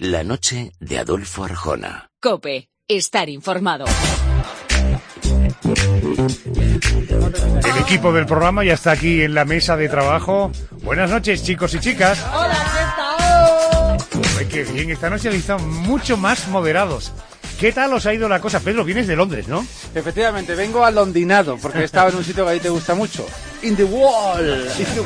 La noche de Adolfo Arjona. COPE. Estar informado. El equipo del programa ya está aquí en la mesa de trabajo. Buenas noches, chicos y chicas. ¡Hola, qué tal! Ay, qué bien, esta noche están mucho más moderados. ¿Qué tal os ha ido la cosa? Pedro, vienes de Londres, ¿no? Efectivamente, vengo alondinado, porque he estado en un sitio que a ti te gusta mucho. In the Wall.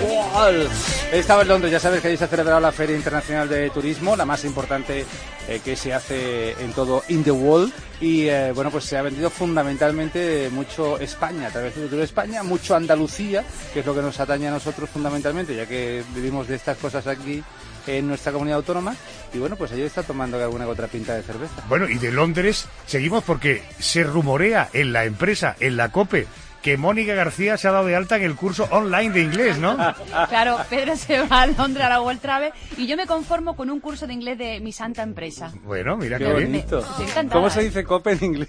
He estado en Londres, ya sabes que ahí se ha celebrado la Feria Internacional de Turismo, la más importante que se hace en todo In the Wall. Y bueno, pues se ha vendido fundamentalmente mucho España, a través de Futuro España, mucho Andalucía, que es lo que nos atañe a nosotros fundamentalmente, ya que vivimos de estas cosas aquí en nuestra comunidad autónoma. Y bueno, pues allí está tomando alguna que otra pinta de cerveza. Bueno, y de Londres seguimos porque se rumorea en la empresa, en la COPE, que Mónica García se ha dado de alta en el curso online de inglés, ¿no? Claro, Pedro se va a Londres a la World Travel y yo me conformo con un curso de inglés de mi santa empresa. Bueno, mira Qué qué bonito. Estoy encantada. ¿Cómo se dice cope en inglés?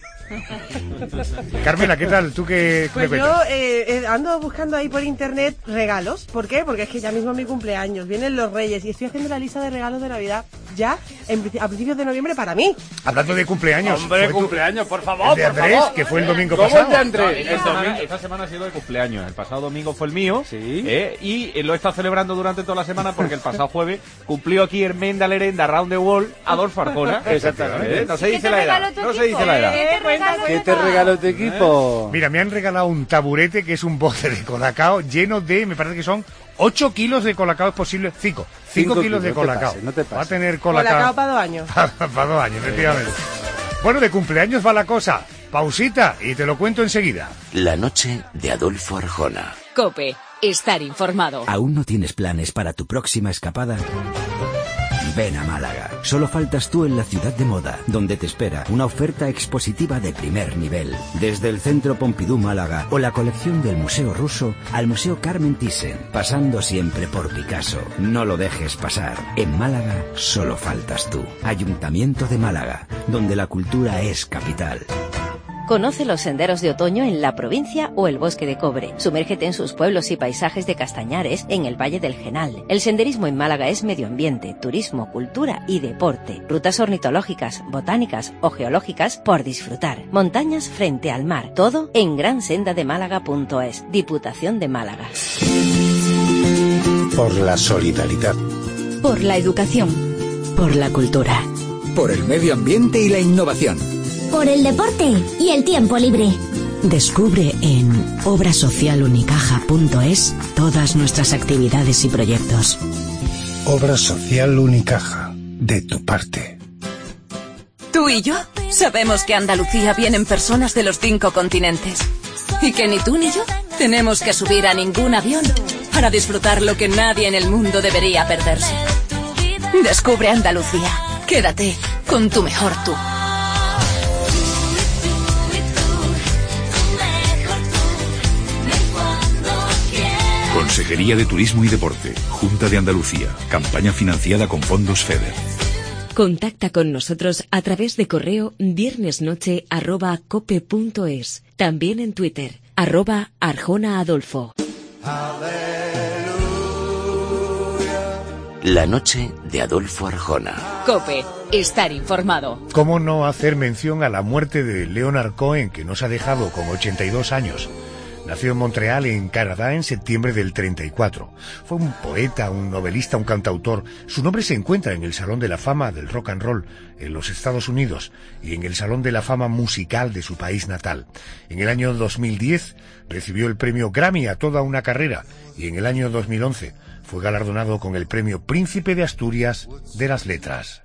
Carmela, ¿qué tal? ¿Tú qué Pues me yo cuentas? ando buscando ahí por internet regalos. ¿Por qué? Porque es que ya mismo es mi cumpleaños, vienen los Reyes y estoy haciendo la lista de regalos de Navidad ya a principios de noviembre para mí. Hablando de cumpleaños. Hombre, ¿fue tu- cumpleaños, por el favor, de por Andrés, favor. que fue el domingo ¿Cómo pasado. el de Andrés? Esta semana ha sido de cumpleaños. El pasado domingo fue el mío. Sí. Y lo he estado celebrando durante toda la semana porque el pasado jueves cumplió aquí Hermenda Lerenda Round the Wall Adolfo Arjona. Exactamente. No se ¿Qué dice te la edad. regaló tu No se equipo? dice la edad. ¿Qué te regaló tu equipo? Mira, me han regalado un taburete que es un bote de colacao lleno de, me parece que son 8 kilos de colacao, es posible, 5 Cinco kilos de kilos, no te colacao. pases, no te Va a pases. tener Colacao colacao para 2 años. para 2 años, efectivamente. Bueno, de cumpleaños va la cosa. Pausita y te lo cuento enseguida. La noche de Adolfo Arjona. COPE. Estar informado. ¿Aún no tienes planes para tu próxima escapada? Ven a Málaga. Solo faltas tú en la ciudad de moda, donde te espera una oferta expositiva de primer nivel. Desde el Centro Pompidou Málaga o la colección del Museo Ruso al Museo Carmen Thyssen, pasando siempre por Picasso. No lo dejes pasar. En Málaga solo faltas tú. Ayuntamiento de Málaga, donde la cultura es capital. Conoce los senderos de otoño en la provincia o el Bosque de Cobre. Sumérgete en sus pueblos y paisajes de castañares en el Valle del Genal. El senderismo en Málaga es medio ambiente, turismo, cultura y deporte. Rutas ornitológicas, botánicas o geológicas por disfrutar. Montañas frente al mar. Todo en gransendademálaga.es. Diputación de Málaga. Por la solidaridad. Por la educación. Por la cultura. Por el medio ambiente y la innovación. Por el deporte y el tiempo libre. Descubre en obrasocialunicaja.es todas nuestras actividades y proyectos. Obra Social Unicaja. De tu parte. Tú y yo sabemos que a Andalucía vienen personas de los 5 continentes. Y que ni tú ni yo tenemos que subir a ningún avión para disfrutar lo que nadie en el mundo debería perderse. Descubre Andalucía. Quédate con tu mejor tú. Consejería de Turismo y Deporte, Junta de Andalucía, campaña financiada con fondos FEDER. Contacta con nosotros a través de correo viernesnoche@cope.es. También en Twitter, @ArjonaAdolfo. La noche de Adolfo Arjona. COPE. Estar informado. ¿Cómo no hacer mención a la muerte de Leonard Cohen, que nos ha dejado con 82 años? Nació en Montreal, en Canadá, en septiembre del 34. Fue un poeta, un novelista, un cantautor. Su nombre se encuentra en el Salón de la Fama del Rock and Roll en los Estados Unidos y en el Salón de la Fama musical de su país natal. En el año 2010 recibió el premio Grammy a toda una carrera y en el año 2011 fue galardonado con el premio Príncipe de Asturias de las Letras.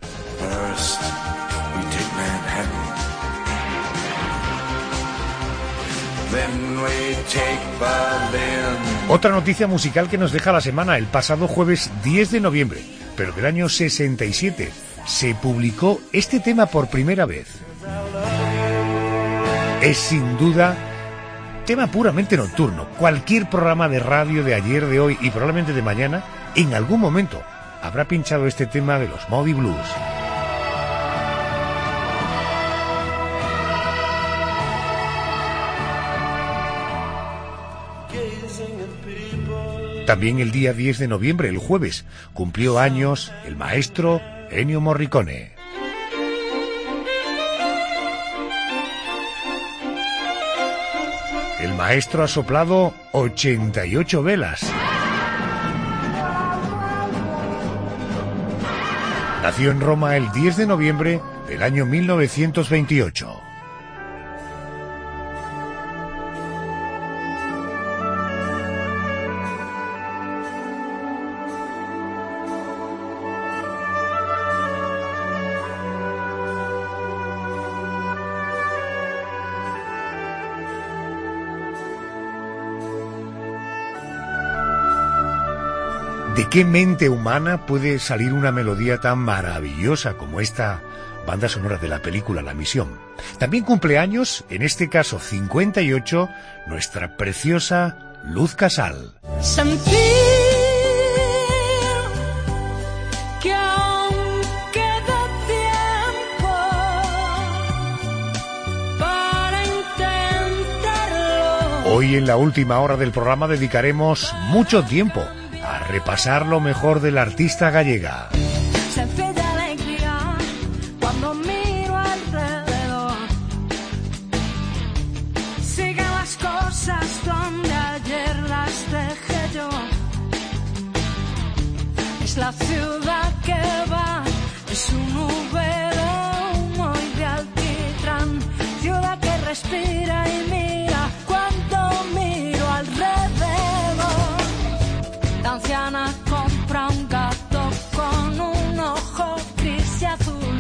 Otra noticia musical que nos deja la semana: el pasado jueves 10 de noviembre, pero del año 67, se publicó este tema por primera vez. Es sin duda tema puramente nocturno. Cualquier programa de radio de ayer, de hoy y probablemente de mañana, en algún momento, habrá pinchado este tema de los Moody Blues. También el día 10 de noviembre, el jueves, cumplió años el maestro, Ennio Morricone. El maestro ha soplado 88 velas. Nació en Roma el 10 de noviembre del año 1928. ¿De qué mente humana puede salir una melodía tan maravillosa como esta banda sonora de la película La Misión? También cumple años, en este caso 58, nuestra preciosa Luz Casal. Sentir que aún queda tiempo para intentarlo. Hoy en la última hora del programa dedicaremos mucho tiempo a repasar lo mejor de la artista gallega. Sencilla alegría cuando miro alrededor. Siguen las cosas donde ayer las dejé yo. Es la ciudad que va, es un humo y de alquitrán. Ciudad que respira y mira cuando miro alrededor. La anciana compra un gato con un ojo gris y azul.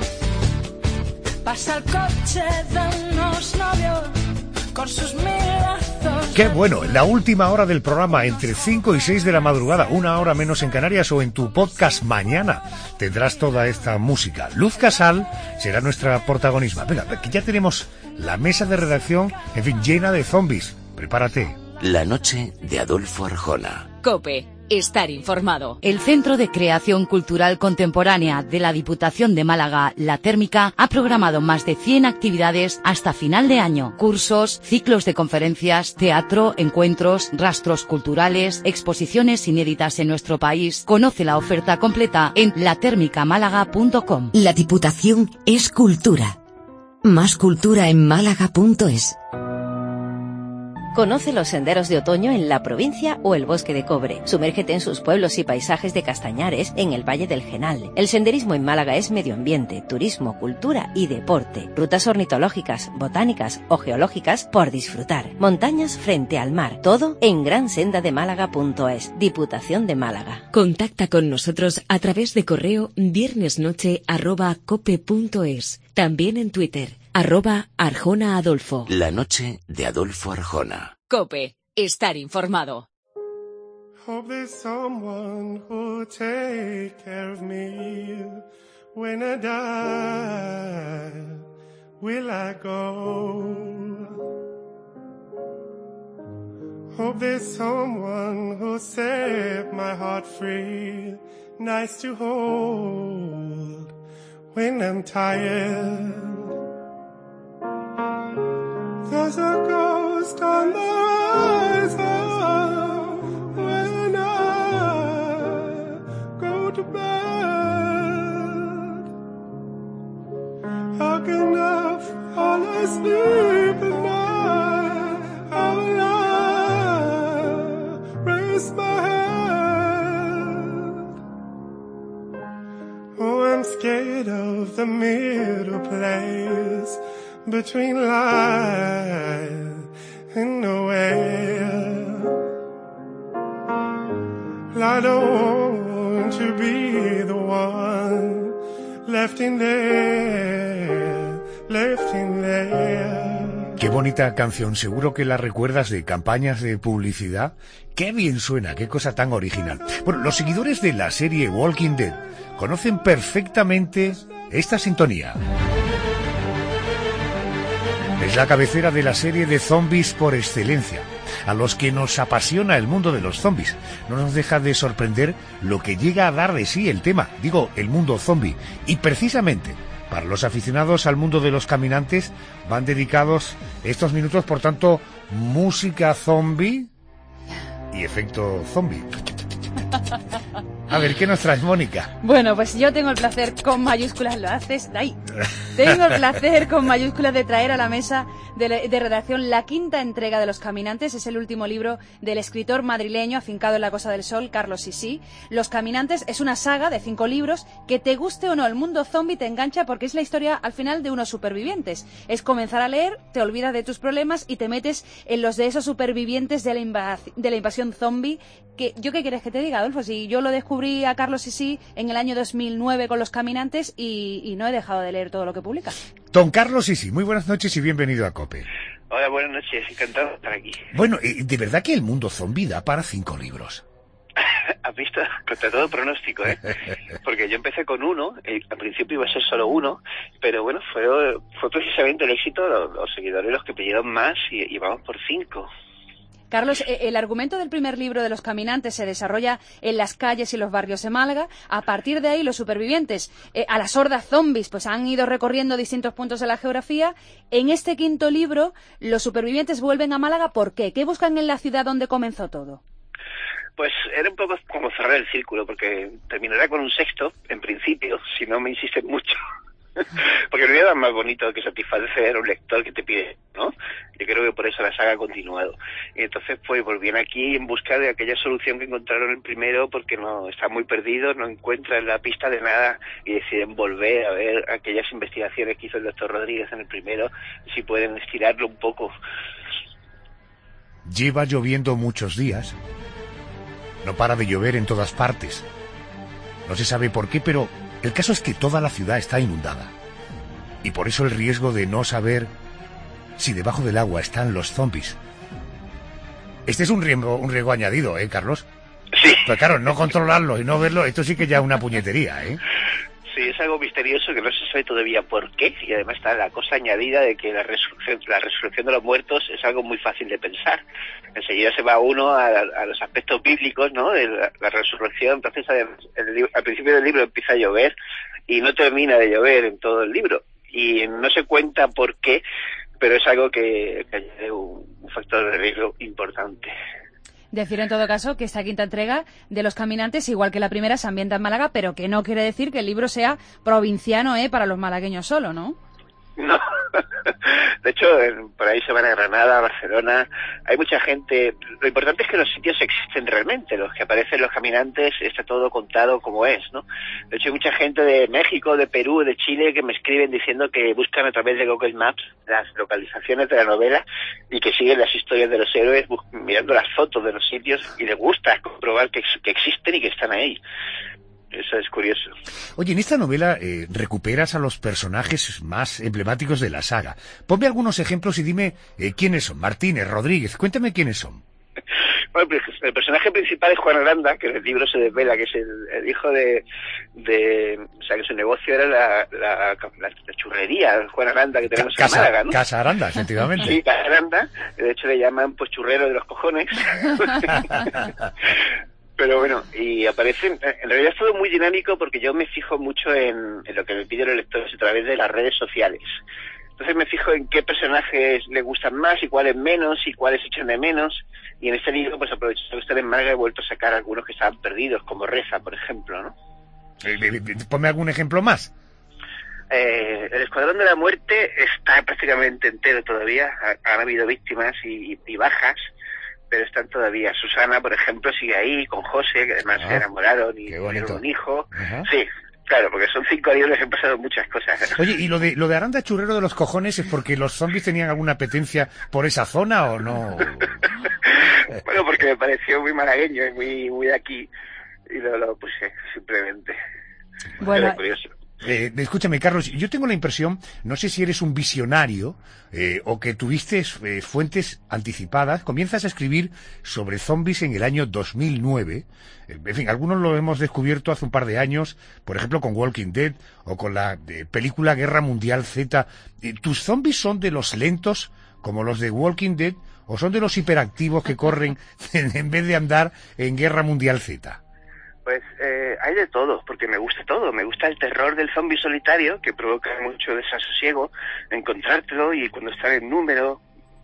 Pasa el coche de unos novios con sus mirazos. ¡Qué bueno! En la última hora del programa, entre 5 y 6 de la madrugada, una hora menos en Canarias, o en tu podcast mañana, tendrás toda esta música. Luz Casal será nuestra protagonista. Venga, que ya tenemos la mesa de redacción, en fin, llena de zombies. Prepárate. La noche de Adolfo Arjona. COPE. Estar informado. El Centro de Creación Cultural Contemporánea de la Diputación de Málaga, La Térmica, ha programado más de 100 actividades hasta final de año. Cursos, ciclos de conferencias, teatro, encuentros, rastros culturales, exposiciones inéditas en nuestro país. Conoce la oferta completa en latermicamálaga.com. La Diputación es cultura. Más cultura en málaga.es. Conoce los senderos de otoño en la provincia o el Bosque de Cobre. Sumérgete en sus pueblos y paisajes de castañares en el Valle del Genal. El senderismo en Málaga es medio ambiente, turismo, cultura y deporte. Rutas ornitológicas, botánicas o geológicas por disfrutar. Montañas frente al mar. Todo en gransendademálaga.es. Diputación de Málaga. Contacta con nosotros a través de correo viernesnoche@cope.es. También en Twitter. @Arjona Adolfo. La noche de Adolfo Arjona. COPE. Estar informado. Hope there's someone who'll take care of me when I die. Will I go? Hope there's someone who'll set my heart free, nice to hold when I'm tired. There's a ghost on the horizon when I go to bed. How can I fall asleep at night? How will I raise my head? Oh, I'm scared of the middle place between life and nowhere. I don't want to be the one left in there, left in there. Qué bonita canción, seguro que la recuerdas de campañas de publicidad. Qué bien suena, qué cosa tan original. Bueno, los seguidores de la serie Walking Dead conocen perfectamente esta sintonía. Es la cabecera de la serie de zombies por excelencia. A los que nos apasiona el mundo de los zombies, no nos deja de sorprender lo que llega a dar de sí el tema, digo, el mundo zombie. Y precisamente, para los aficionados al mundo de los caminantes, van dedicados estos minutos, por tanto, música zombie y efecto zombie. A ver, ¿qué nos traes, Mónica? Bueno, pues yo tengo el placer con mayúsculas, lo haces, ahí. Tengo el placer con mayúsculas de traer a la mesa de redacción la quinta entrega de Los Caminantes. Es el último libro del escritor madrileño afincado en la Costa del Sol, Carlos Sisi. Los Caminantes es una saga de 5 libros que, te guste o no, el mundo zombie te engancha porque es la historia al final de unos supervivientes. Es comenzar a leer, te olvidas de tus problemas y te metes en los de esos supervivientes de la invasión zombie. Que, ¿yo qué quieres que te diga, Adolfo? Si yo lo descubrí a Carlos Sisi en el año 2009 con Los Caminantes y no he dejado de leer todo lo que publica. Don Carlos Sisi, muy buenas noches y bienvenido a COPE. Hola, buenas noches, encantado de estar aquí. Bueno, ¿de verdad que el mundo zombie da para 5 libros? Has visto, contra todo pronóstico, ¿eh? Porque yo empecé con 1, al principio iba a ser solo 1, pero bueno, fue precisamente el éxito, los seguidores los que pidieron más y vamos por 5. Carlos, el argumento del primer libro de Los Caminantes se desarrolla en las calles y los barrios de Málaga. A partir de ahí, los supervivientes, a las hordas zombies, pues han ido recorriendo distintos puntos de la geografía. En este quinto libro, los supervivientes vuelven a Málaga. ¿Por qué? ¿Qué buscan en la ciudad donde comenzó todo? Pues era un poco como cerrar el círculo, porque terminará con un sexto, en principio, si no me insisten mucho. Porque no hay nada más bonito que satisfacer a un lector que te pide, ¿no? Yo creo que por eso la saga ha continuado. Y entonces pues volvían aquí en busca de aquella solución que encontraron el primero, porque no están muy perdidos, no encuentran la pista de nada y deciden volver a ver aquellas investigaciones que hizo el doctor Rodríguez en el primero, si pueden estirarlo un poco. Lleva lloviendo muchos días. No para de llover en todas partes. No se sabe por qué, pero el caso es que toda la ciudad está inundada. Y por eso el riesgo de no saber si debajo del agua están los zombies. Este es un riesgo añadido, ¿eh, Carlos? Sí. Pues claro, no controlarlo y no verlo, esto sí que ya es una puñetería, ¿eh? Sí, es algo misterioso que no se sabe todavía por qué, y además está la cosa añadida de que la resurrección de los muertos es algo muy fácil de pensar. Enseguida se va uno a los aspectos bíblicos, ¿no?, de la resurrección. Entonces al principio del libro empieza a llover y no termina de llover en todo el libro, y no se cuenta por qué, pero es algo que añade un factor de riesgo importante. Decir en todo caso que esta quinta entrega de Los Caminantes, igual que la primera, se ambienta en Málaga, pero que no quiere decir que el libro sea provinciano, para los malagueños solo, ¿no? No, de hecho por ahí se van a Granada, a Barcelona, hay mucha gente. Lo importante es que los sitios existen realmente, los que aparecen Los Caminantes, está todo contado como es, ¿no? De hecho hay mucha gente de México, de Perú, de Chile que me escriben diciendo que buscan a través de Google Maps las localizaciones de la novela y que siguen las historias de los héroes mirando las fotos de los sitios y les gusta comprobar que existen y que están ahí. Eso es curioso. Oye, en esta novela recuperas a los personajes más emblemáticos de la saga. Ponme algunos ejemplos y dime quiénes son. Martínez, Rodríguez, cuéntame quiénes son. Bueno, pues el personaje principal es Juan Aranda, que en el libro se desvela que es el hijo o sea, que su negocio era la churrería, Juan Aranda, que tenemos en Málaga, ¿no? Casa Aranda, efectivamente. Sí, Casa Aranda. De hecho le llaman pues churrero de los cojones. Pero bueno, y aparecen, en realidad es todo muy dinámico porque yo me fijo mucho en lo que me piden los lectores a través de las redes sociales. Entonces me fijo en qué personajes le gustan más y cuáles menos y cuáles echan de menos. Y en este libro, pues aprovechando que estar en Málaga, he vuelto a sacar algunos que estaban perdidos, como Reza, por ejemplo, ¿no? Ponme algún ejemplo más. El Escuadrón de la Muerte está prácticamente entero todavía. Han habido víctimas y bajas, pero están todavía. Susana, por ejemplo, sigue ahí con José, que además se enamoraron y tuvieron un hijo. Ajá. Sí, claro, porque son 5 libros que han pasado muchas cosas. Oye, ¿y lo de Aranda churrero de los cojones es porque los zombies tenían alguna apetencia por esa zona o no? Bueno, porque me pareció muy malagueño y muy de aquí, y lo puse simplemente. Bueno, era curioso. Escúchame, Carlos, yo tengo la impresión, no sé si eres un visionario o que tuviste fuentes anticipadas. Comienzas a escribir sobre zombies en el año 2009. En fin, algunos lo hemos descubierto hace un par de años, por ejemplo con Walking Dead o con la película Guerra Mundial Z. ¿Tus zombies son de los lentos, como los de Walking Dead, o son de los hiperactivos que corren en vez de andar en Guerra Mundial Z? Pues hay de todo, porque me gusta todo. Me gusta el terror del zombie solitario, que provoca mucho desasosiego, encontrártelo, y cuando están en número,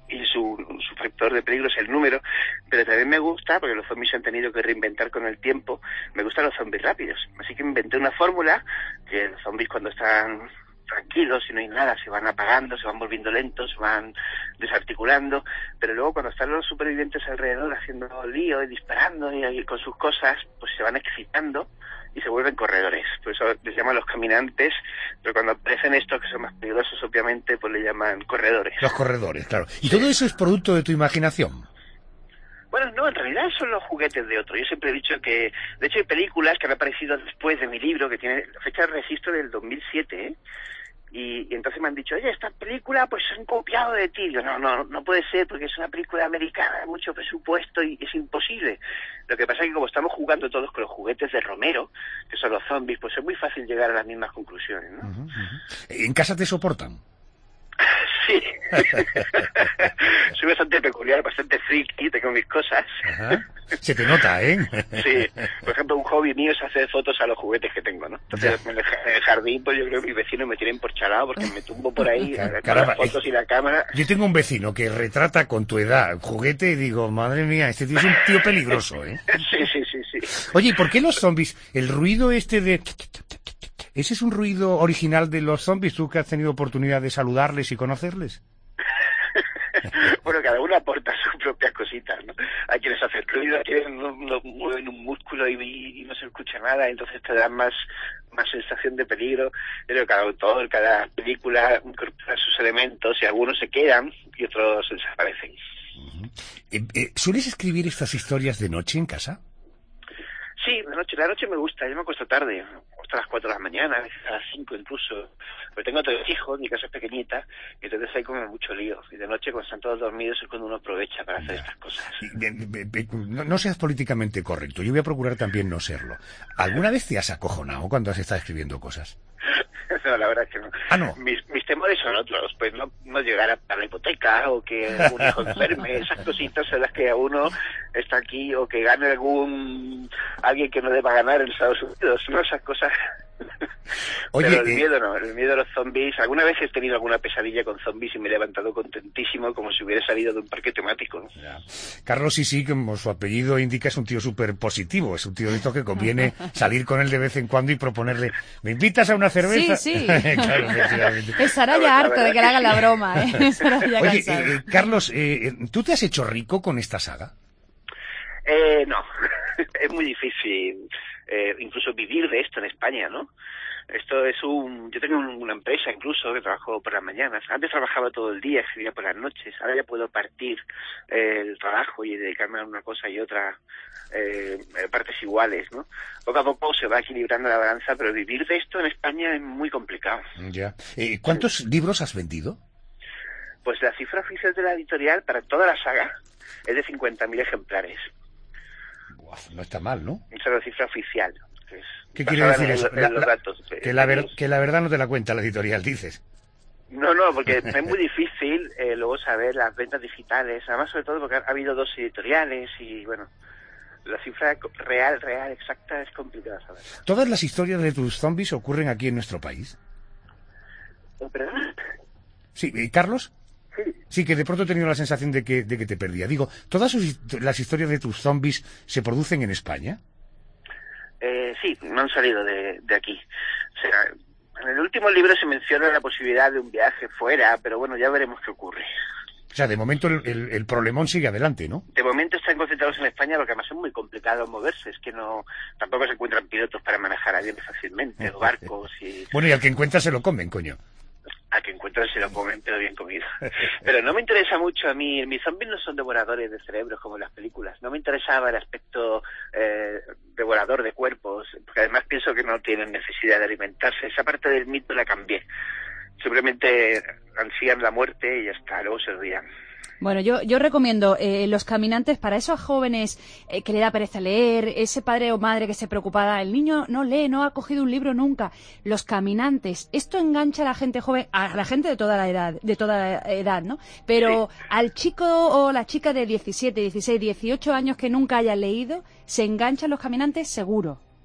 y su factor de peligro es el número, pero también me gusta, porque los zombies se han tenido que reinventar con el tiempo, me gustan los zombies rápidos. Así que inventé una fórmula que los zombies cuando están tranquilos y no hay nada, se van apagando, se van volviendo lentos, se van desarticulando, pero luego cuando están los supervivientes alrededor haciendo lío y disparando y con sus cosas, pues se van excitando y se vuelven corredores. Por eso les llaman los caminantes, pero cuando aparecen estos que son más peligrosos, obviamente, pues le llaman corredores. Los corredores, claro. ¿Y todo eso es producto de tu imaginación? Bueno, no, en realidad son los juguetes de otro. Yo siempre he dicho que, de hecho, hay películas que han aparecido después de mi libro, que tiene fecha de registro del 2007, ¿eh? Y entonces me han dicho, oye, esta película pues se han copiado de ti. Yo, no puede ser, porque es una película americana, de mucho presupuesto y es imposible. Lo que pasa es que como estamos jugando todos con los juguetes de Romero, que son los zombies, pues es muy fácil llegar a las mismas conclusiones, ¿no? ¿En casa te soportan? Sí. Soy bastante peculiar, bastante friki, tengo mis cosas. Ajá. Se te nota, ¿eh? Sí. Por ejemplo, un hobby mío es hacer fotos a los juguetes que tengo, ¿no? Entonces, en el jardín, pues yo creo que mis vecinos me tienen por chalado porque me tumbo por ahí con las fotos y la cámara. Yo tengo un vecino que retrata con tu edad juguete y digo, madre mía, este tío es un tío peligroso, ¿eh? Sí. Oye, ¿y por qué los zombies? El ruido este de... ¿Ese es un ruido original de los zombies, tú que has tenido oportunidad de saludarles y conocerles? Bueno, cada uno aporta sus propias cositas, ¿no? Hay quienes hacen ruido, hay quienes no mueven un músculo y no se escucha nada, entonces te dan más sensación de peligro. Pero cada autor, cada película incorpora sus elementos y algunos se quedan y otros desaparecen. ¿Sueles escribir estas historias de noche en casa? Sí, la noche me gusta, yo me acuesto tarde, hasta las 4 de la mañana, a veces a las 5 incluso, pero tengo 3 hijos, mi casa es pequeñita, y entonces hay como mucho lío, y de noche cuando están todos dormidos es cuando uno aprovecha para hacer estas cosas. No seas políticamente correcto, yo voy a procurar también no serlo. ¿Alguna vez te has acojonado cuando has estado escribiendo cosas? No, la verdad es que no. Ah, no. Mis temores son otros, pues no llegar a pagar la hipoteca o que un hijo enferme, esas cositas son las que a uno está aquí, o que gane alguien que no deba ganar en Estados Unidos, ¿no? Esas cosas. Oye, pero el miedo no, el miedo a los zombies. Alguna vez he tenido alguna pesadilla con zombies y me he levantado contentísimo como si hubiera salido de un parque temático, ¿no? Ya. Carlos, sí, como su apellido indica, es un tío súper positivo, es un tío de esto que conviene salir con él de vez en cuando y proponerle, ¿me invitas a una cerveza? Sí. Claro, efectivamente. Estará ya harto de que le hagan la broma, ¿eh? Estará ya cansado. Oye, Carlos, ¿tú te has hecho rico con esta saga? No, es muy difícil incluso vivir de esto en España, ¿no? Esto es yo tengo una empresa incluso que trabajo por las mañanas. Antes trabajaba todo el día, escribía por las noches. Ahora ya puedo partir el trabajo y dedicarme a una cosa y otra partes iguales, ¿no? Poco a poco se va equilibrando la balanza, pero vivir de esto en España es muy complicado. Ya. ¿Cuántos libros has vendido? Pues la cifra oficial de la editorial para toda la saga es de 50.000 ejemplares. No está mal, ¿no? Esa es la cifra oficial. ¿Qué quiere decir eso? Que la verdad no te la cuenta la editorial, dices. No, porque es muy difícil luego saber las ventas digitales, además sobre todo porque ha habido 2 editoriales y bueno, la cifra real, exacta es complicada saber. ¿Todas las historias de tus zombies ocurren aquí en nuestro país? ¿Perdón? Sí, ¿Carlos? Sí, que de pronto he tenido la sensación de que te perdía. Digo, ¿todas las historias de tus zombies se producen en España? Sí, no han salido de aquí. O sea, en el último libro se menciona la posibilidad de un viaje fuera, pero bueno, ya veremos qué ocurre. O sea, de momento el problemón sigue adelante, ¿no? De momento están concentrados en España porque además es muy complicado moverse. Es que tampoco se encuentran pilotos para manejar aviones fácilmente, o barcos y... Bueno, y al que encuentra se lo comen, coño. A que encuentran se lo comen, pero bien comido. Pero no me interesa mucho a mí. Mis zombies no son devoradores de cerebros como en las películas. No me interesaba el aspecto devorador de cuerpos, porque además pienso que no tienen necesidad de alimentarse. Esa parte del mito la cambié. Simplemente ansían la muerte y ya está, luego se olvidan. Bueno, yo recomiendo Los Caminantes para esos jóvenes que le da pereza leer, ese padre o madre que se preocupa, el niño no lee, no ha cogido un libro nunca. Los Caminantes, esto engancha a la gente joven, a la gente de toda la edad, ¿no? Pero sí, al chico o la chica de 17, 16, 18 años que nunca haya leído, se enganchan Los Caminantes seguro.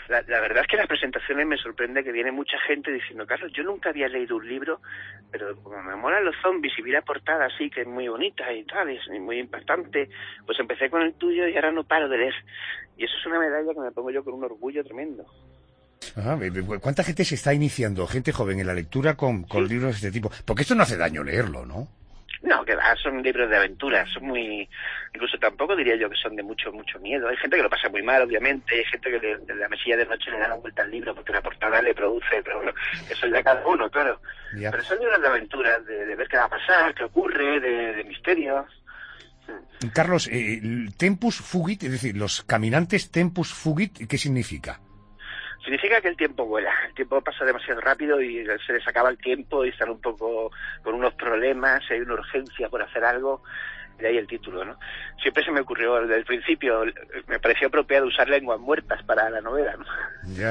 la verdad es que en las presentaciones me sorprende que viene mucha gente diciendo, Carlos, yo nunca había leído un libro, pero como me molan los zombies y vi la portada así, que es muy bonita y tal, es muy impactante, pues empecé con el tuyo y ahora no paro de leer. Y eso es una medalla que me pongo yo con un orgullo tremendo. ¿Cuánta gente se está iniciando, gente joven, en la lectura con libros de este tipo? Porque esto no hace daño leerlo, ¿no? No, que va, son libros de aventuras, son muy... Incluso tampoco diría yo que son de mucho miedo. Hay gente que lo pasa muy mal, obviamente, hay gente que de la mesilla de noche le da la vuelta al libro porque la portada le produce, pero bueno, eso es de cada uno, claro. Ya. Pero son libros de aventuras, de ver qué va a pasar, qué ocurre, de misterios. Carlos, tempus fugit, es decir, los caminantes tempus fugit, ¿qué significa? Significa que el tiempo vuela, el tiempo pasa demasiado rápido y se les acaba el tiempo y están un poco con unos problemas, hay una urgencia por hacer algo, de ahí el título, ¿no? Siempre se me ocurrió, desde el principio, me pareció apropiado usar lenguas muertas para la novela, ¿no? Ya.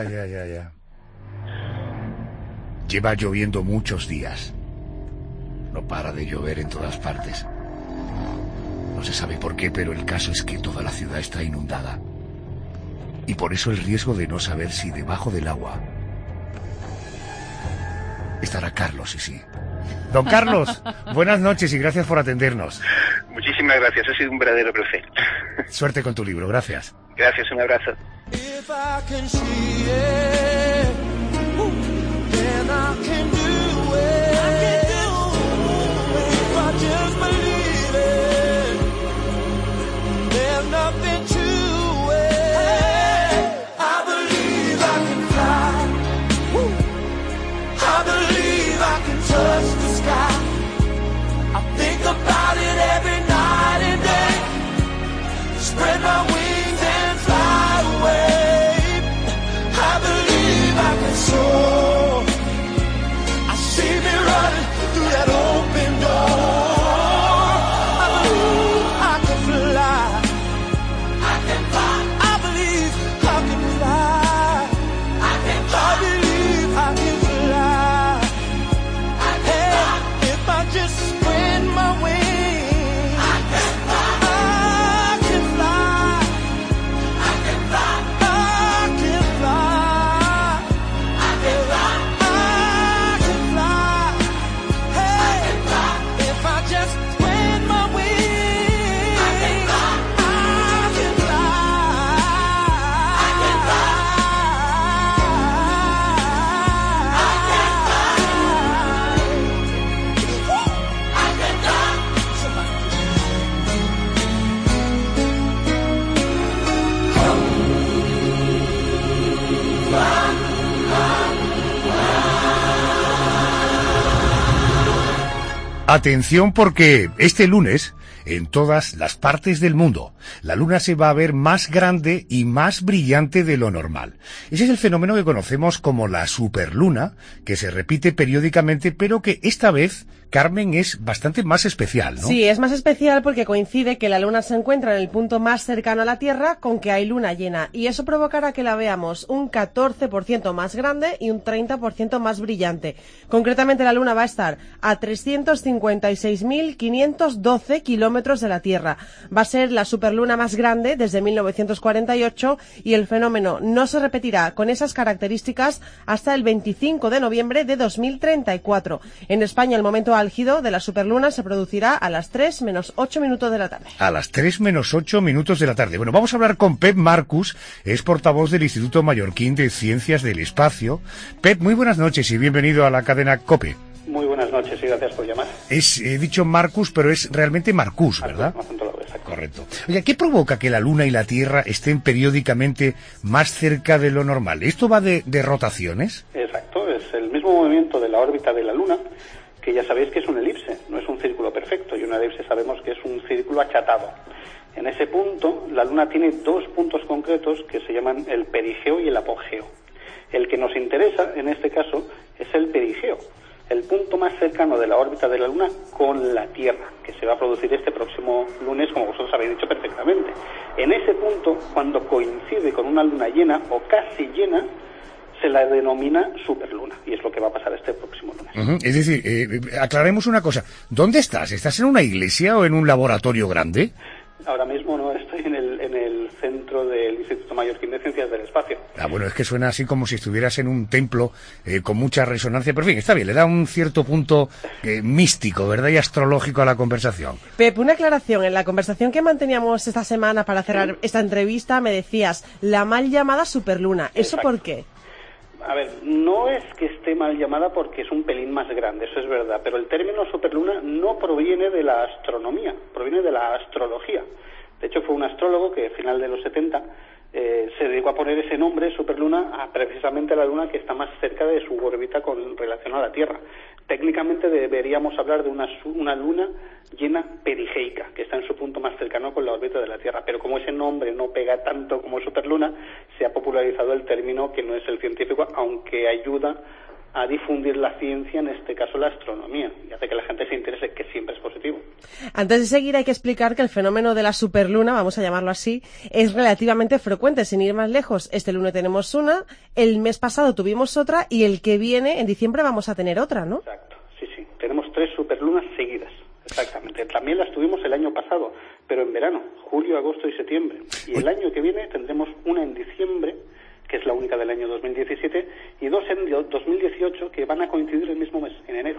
Lleva lloviendo muchos días. No para de llover en todas partes. No se sabe por qué, pero el caso es que toda la ciudad está inundada. Y por eso el riesgo de no saber si debajo del agua estará Carlos, y sí. Don Carlos, buenas noches y gracias por atendernos. Muchísimas gracias, ha sido un verdadero placer. Suerte con tu libro, gracias. Gracias, un abrazo. Spread my wings and fly away. I believe I can soar. I see me running through that open door. I believe I can fly. I can fly. I believe I can fly. I can fly. I believe I can fly. I can fly. If I just spread my wings. Atención, porque este lunes, en todas las partes del mundo, la luna se va a ver más grande y más brillante de lo normal. Ese es el fenómeno que conocemos como la superluna, que se repite periódicamente, pero que esta vez, Carmen, es bastante más especial, ¿no? Sí, es más especial porque coincide que la luna se encuentra en el punto más cercano a la Tierra con que hay luna llena, y eso provocará que la veamos un 14% más grande y un 30% más brillante. Concretamente, la luna va a estar a 356.512 kilómetros de la Tierra. Va a ser la superluna más grande desde 1948 y el fenómeno no se repetirá con esas características hasta el 25 de noviembre de 2034. En España, el momento álgido de la superluna se producirá a las 3 menos 8 minutos de la tarde. A las 3 menos 8 minutos de la tarde. Bueno, vamos a hablar con Pep Marcus, es portavoz del Instituto Mallorquín de Ciencias del Espacio. Pep, muy buenas noches y bienvenido a la cadena COPE. Muy buenas noches y gracias por llamar. He dicho Marcus, pero es realmente Marcus, ¿verdad? Correcto. Oye, ¿qué provoca que la Luna y la Tierra estén periódicamente más cerca de lo normal? ¿Esto va de rotaciones? Exacto, es el mismo movimiento de la órbita de la Luna, que ya sabéis que es un elipse, no es un círculo perfecto, y una elipse sabemos que es un círculo achatado. En ese punto, la Luna tiene dos puntos concretos que se llaman el perigeo y el apogeo. El que nos interesa, en este caso, es el perigeo, el punto más cercano de la órbita de la Luna con la Tierra, que se va a producir este próximo lunes, como vosotros habéis dicho perfectamente. En ese punto, cuando coincide con una luna llena o casi llena, se la denomina superluna, y es lo que va a pasar este próximo lunes. Es decir, aclaremos una cosa, ¿dónde estás? ¿Estás en una iglesia o en un laboratorio grande? Ahora mismo no, estoy en el el centro del Instituto Mallorquín de Ciencias del Espacio. Bueno, es que suena así como si estuvieras en un templo con mucha resonancia, pero en fin, está bien, le da un cierto punto místico, ¿verdad? Y astrológico a la conversación. Pep, una aclaración. En la conversación que manteníamos esta semana para cerrar esta entrevista me decías la mal llamada superluna. ¿Eso por qué? A ver, no es que esté mal llamada porque es un pelín más grande, eso es verdad, pero el término superluna no proviene de la astronomía, proviene de la astrología. De hecho, fue un astrólogo que al final de los 70 se dedicó a poner ese nombre, superluna, a precisamente a la luna que está más cerca de su órbita con relación a la Tierra. Técnicamente deberíamos hablar de una luna llena perigeica, que está en su punto más cercano con la órbita de la Tierra. Pero como ese nombre no pega tanto como superluna, se ha popularizado el término que no es el científico, aunque ayuda a difundir la ciencia, en este caso la astronomía, y hace que la gente se interese, que siempre es positivo. Antes de seguir hay que explicar que el fenómeno de la superluna, vamos a llamarlo así, es relativamente frecuente, sin ir más lejos. Este lunes tenemos una, el mes pasado tuvimos otra y el que viene, en diciembre, vamos a tener otra, ¿no? Exacto, sí. Tenemos 3 superlunas seguidas, exactamente. También las tuvimos el año pasado, pero en verano, julio, agosto y septiembre. Y el año que viene tendremos una en diciembre, que es la única del año 2017, y 2 en 2018 que van a coincidir el mismo mes, en enero.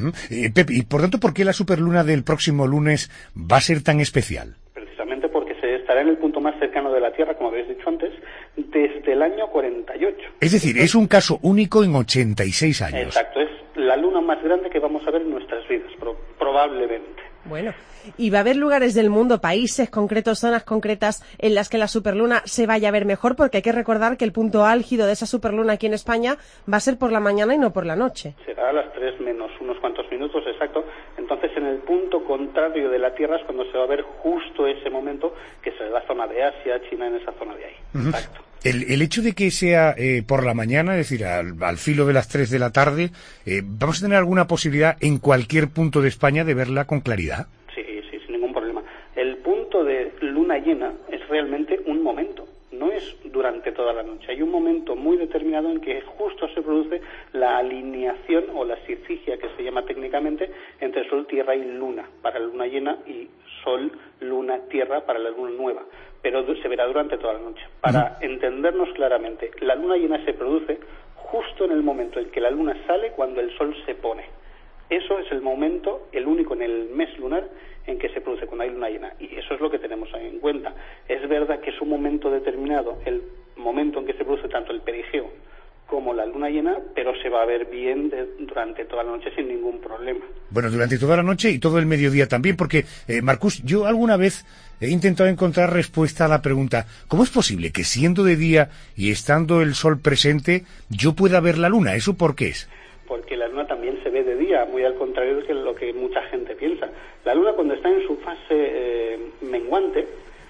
Pep, y por tanto, ¿por qué la superluna del próximo lunes va a ser tan especial? Precisamente porque se estará en el punto más cercano de la Tierra, como habéis dicho antes, desde el año 48. Es decir, es un caso único en 86 años. Exacto, es la luna más grande que vamos a ver en nuestras vidas, probablemente. Bueno, y va a haber lugares del mundo, países concretos, zonas concretas en las que la superluna se vaya a ver mejor, porque hay que recordar que el punto álgido de esa superluna aquí en España va a ser por la mañana y no por la noche. Será a las 3 menos unos cuantos minutos, exacto. Entonces, en el punto contrario de la Tierra es cuando se va a ver justo ese momento, que es la zona de Asia, China, en esa zona de ahí. Exacto. El hecho de que sea por la mañana, es decir, al filo de las 3 de la tarde, ¿vamos a tener alguna posibilidad en cualquier punto de España de verla con claridad? Sí, sin ningún problema. El punto de luna llena es realmente un momento, no es durante toda la noche. Hay un momento muy determinado en que justo se produce la alineación o la sisigia, que se llama técnicamente, entre Sol, Tierra y Luna, para la luna llena, y Sol, Luna, Tierra para la luna nueva. Pero se verá durante toda la noche. Para entendernos claramente, la luna llena se produce justo en el momento en que la luna sale, cuando el sol se pone. Eso es el momento, el único en el mes lunar en que se produce cuando hay luna llena. Y eso es lo que tenemos ahí en cuenta. Es verdad que es un momento determinado, el momento en que se produce tanto el perigeo como la luna llena, pero se va a ver bien durante toda la noche sin ningún problema. Bueno, durante toda la noche y todo el mediodía también, porque, Marcus, yo alguna vez he intentado encontrar respuesta a la pregunta, ¿cómo es posible que siendo de día y estando el sol presente, yo pueda ver la luna? ¿Eso por qué es? Porque la luna también se ve de día, muy al contrario de lo que mucha gente piensa. La luna, cuando está en su fase menguante,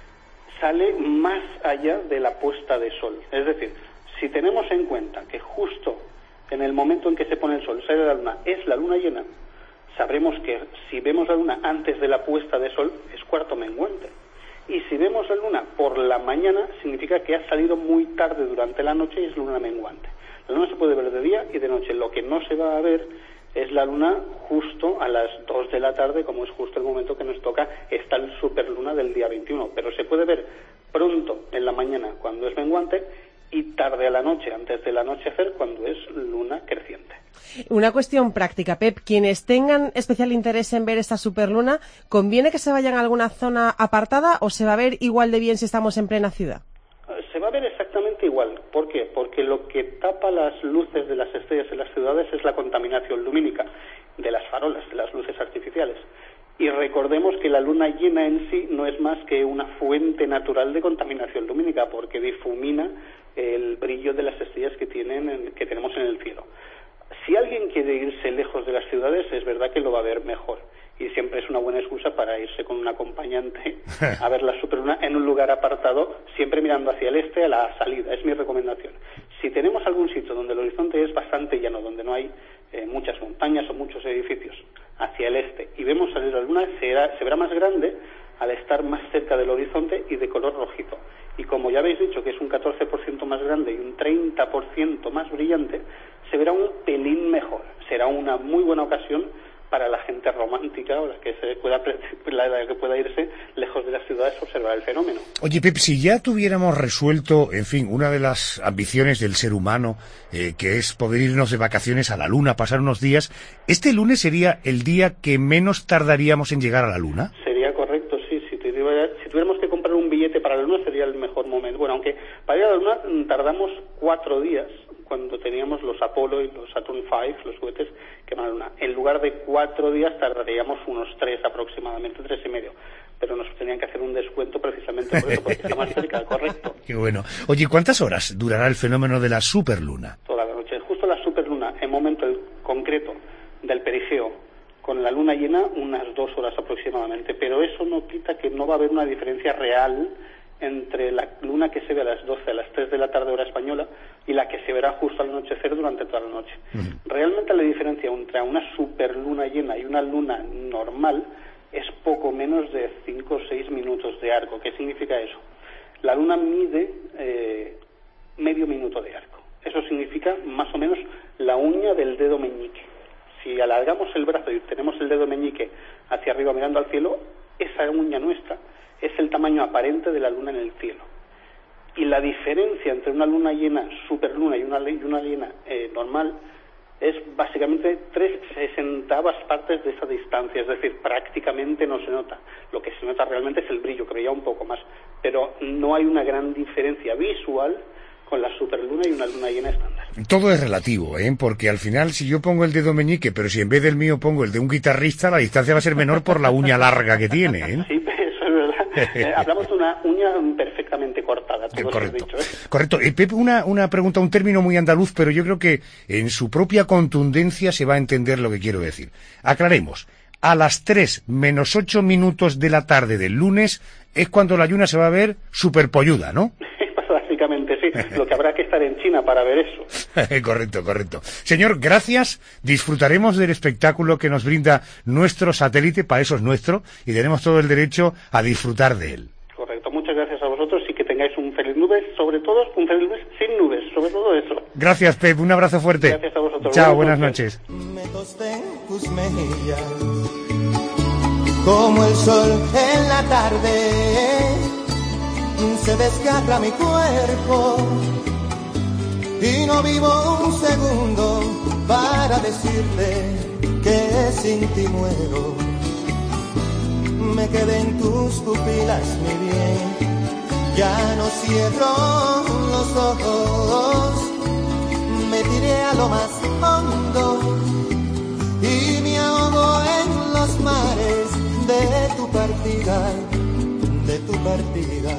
sale más allá de la puesta de sol. Es decir, si tenemos en cuenta que justo en el momento en que se pone el sol sale la luna, es la luna llena, sabremos que si vemos la luna antes de la puesta de sol es cuarto menguante. Y si vemos la luna por la mañana, significa que ha salido muy tarde durante la noche y es luna menguante. La luna se puede ver de día y de noche. Lo que no se va a ver es la luna justo a las 2 de la tarde, como es justo el momento que nos toca esta superluna del día 21. Pero se puede ver pronto en la mañana cuando es menguante y tarde a la noche, antes del anochecer, cuando es luna creciente. Una cuestión práctica, Pep. Quienes tengan especial interés en ver esta superluna, ¿conviene que se vayan a alguna zona apartada o se va a ver igual de bien si estamos en plena ciudad? Se va a ver exactamente igual. ¿Por qué? Porque lo que tapa las luces de las estrellas en las ciudades es la contaminación lumínica de las farolas, de las luces artificiales. Y recordemos que la luna llena en sí no es más que una fuente natural de contaminación lumínica, porque difumina el brillo de las estrellas que tenemos en el cielo. Si alguien quiere irse lejos de las ciudades, es verdad que lo va a ver mejor. Y siempre es una buena excusa para irse con un acompañante a ver la superluna en un lugar apartado, siempre mirando hacia el este, a la salida. Es mi recomendación. Si tenemos algún sitio donde el horizonte es bastante llano, donde no hay muchas montañas o muchos edificios, hacia el este, y vemos salir la luna, se verá más grande al estar más cerca del horizonte y de color rojizo. Y como ya habéis dicho que es un 14% más grande y un 30% más brillante, se verá un pelín mejor. Será una muy buena ocasión para la gente romántica o la que pueda irse lejos de las ciudades a observar el fenómeno. Oye, Pep, si ya tuviéramos resuelto, en fin, una de las ambiciones del ser humano, que es poder irnos de vacaciones a la Luna, pasar unos días, ¿este lunes sería el día que menos tardaríamos en llegar a la Luna? Sería correcto, sí. Si tuviéramos que comprar un billete para la Luna sería el mejor momento. Bueno, aunque para ir a la Luna tardamos 4 días, cuando teníamos los Apolo y los Saturn V, los cohetes que van a la Luna. En lugar de 4 días tardaríamos unos 3 aproximadamente, 3 y medio. Pero nos tenían que hacer un descuento precisamente por eso, porque está más cerca, correcto. Qué bueno. Oye, ¿cuántas horas durará el fenómeno de la superluna? Toda la noche. Justo la superluna, en momento concreto del perigeo, con la luna llena, unas 2 horas aproximadamente. Pero eso no quita que no va a haber una diferencia real entre la luna que se ve a las 12, a las 3 de la tarde hora española, y la que se verá justo al anochecer durante toda la noche. Realmente la diferencia entre una superluna llena y una luna normal es poco menos de 5 o 6 minutos de arco. ¿Qué significa eso? La luna mide medio minuto de arco. Eso significa más o menos la uña del dedo meñique. Si alargamos el brazo y tenemos el dedo meñique hacia arriba mirando al cielo, esa uña nuestra es el tamaño aparente de la luna en el cielo. Y la diferencia entre una luna llena, superluna, y una llena normal es básicamente 3/60 partes de esa distancia, es decir, prácticamente no se nota. Lo que se nota realmente es el brillo, que brilla un poco más, pero no hay una gran diferencia visual con la superluna y una luna llena estándar. Todo es relativo, porque al final si yo pongo el dedo meñique, pero si en vez del mío pongo el de un guitarrista, la distancia va a ser menor por la uña larga que tiene, Sí, eso es verdad. Hablamos de una uña perfectamente cortada, todo correcto. Dicho, Correcto. Pep, una pregunta, un término muy andaluz, pero yo creo que en su propia contundencia se va a entender lo que quiero decir. Aclaremos. A las 3 menos 8 minutos de la tarde del lunes es cuando la luna se va a ver superpolluda, ¿no? Básicamente sí, lo que habrá que estar en China para ver eso. Correcto. Señor, gracias. Disfrutaremos del espectáculo que nos brinda nuestro satélite, para eso es nuestro, y tenemos todo el derecho a disfrutar de él. Correcto, muchas gracias a vosotros y que tengáis un feliz nubes, sobre todo un feliz nubes sin nubes, sobre todo eso. Gracias, Pep, un abrazo fuerte. Gracias a vosotros. Chao, buenas noches. Me tosté en tus mejillas, como el sol en la tarde. Se desgarra mi cuerpo y no vivo un segundo para decirte que sin ti muero. Me quedé en tus pupilas, mi bien, ya no cierro los ojos. Me tiré a lo más hondo y me ahogo en los mares de tu partida, de tu partida.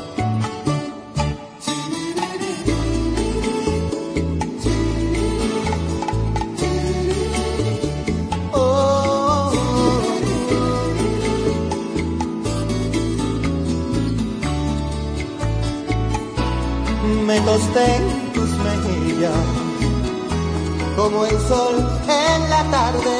Me tosté en tus mejillas, como el sol en la tarde.